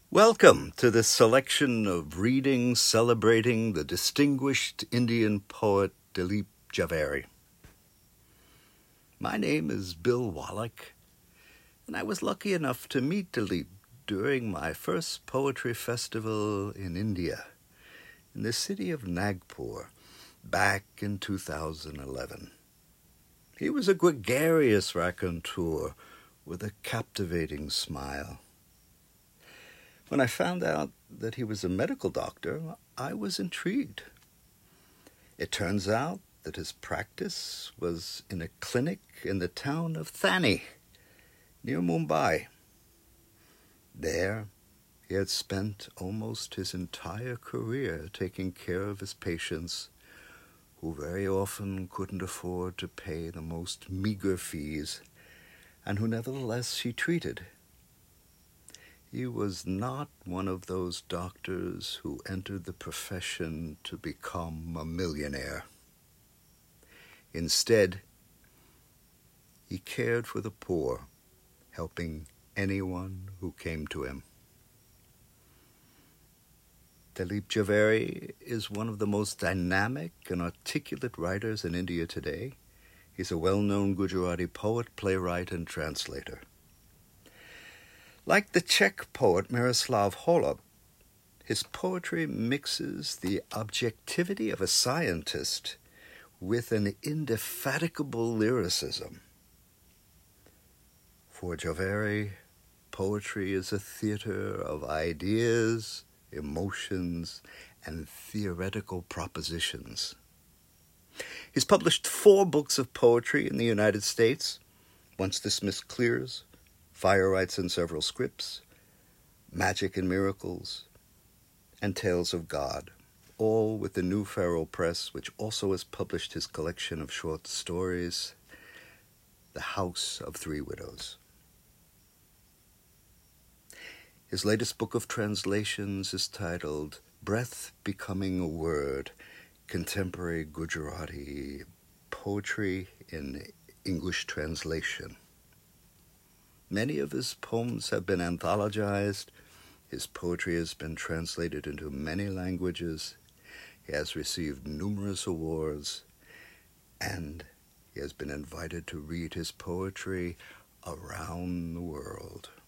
Welcome to this selection of readings celebrating the distinguished Indian poet Dilip Jhaveri. My name is Bill Wallach, and I was lucky enough to meet Dilip during my first poetry festival in India, in the city of Nagpur, back in 2011. He was a gregarious raconteur with a captivating smile. When I found out that he was a medical doctor, I was intrigued. It turns out that his practice was in a clinic in the town of Thane, near Mumbai. There, he had spent almost his entire career taking care of his patients, who very often couldn't afford to pay the most meager fees, and who nevertheless he treated. He was not one of those doctors who entered the profession to become a millionaire. Instead, he cared for the poor, helping anyone who came to him. Dilip Jhaveri is one of the most dynamic and articulate writers in India today. He's a well-known Gujarati poet, playwright, and translator. Like the Czech poet Miroslav Holub, his poetry mixes the objectivity of a scientist with an indefatigable lyricism. For Jhaveri, poetry is a theater of ideas, emotions, and theoretical propositions. He's published 4 books of poetry in the United States: Once This Mist Clears, Fire Writes in Several Scripts, Magic and Miracles, and Tales of God, all with the New Farrell Press, which also has published his collection of short stories, The House of Three Widows. His latest book of translations is titled Breath Becoming a Word, Contemporary Gujarati Poetry in English Translation. Many of his poems have been anthologized. His poetry has been translated into many languages. He has received numerous awards, and he has been invited to read his poetry around the world.